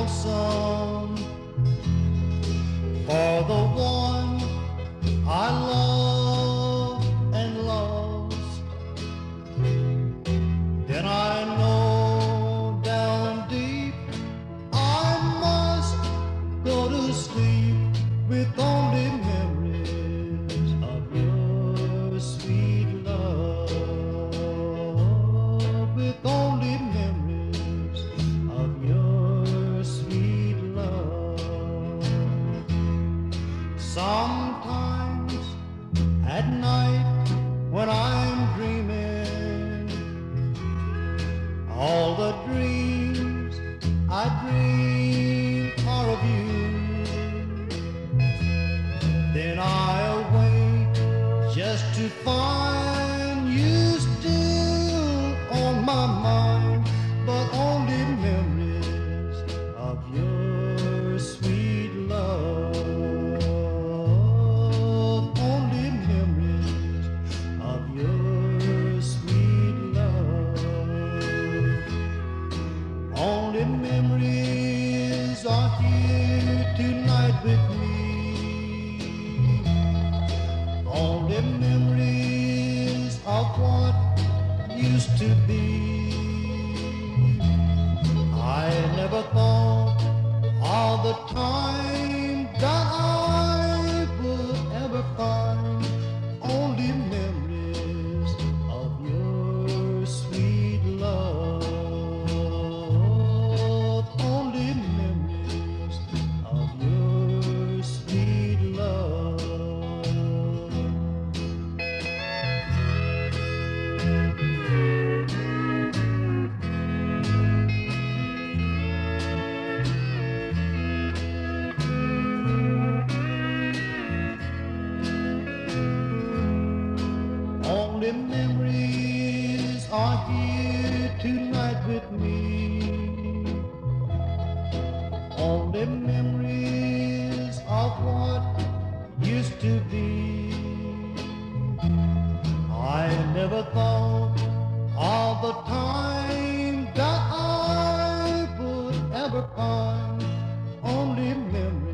lonesome for the one I love and lost, then I know down deep I must go to sleep with only memories of your sweet love, with only memories of your sweet love. Sometimes at night when I'm dreaming, all the dreams I dream are of you. Then I awake just to find you still on my mind, but only memories of your sweet love, only memories of your sweet love. Only memories are here tonight with me. Only memories of what used to be. I never thought all the time that I would ever find only memories of your sweet love, only memories of your sweet love. Only memories are here tonight with me. Only memories of what used to be. I never thought all the time that I would ever find only memories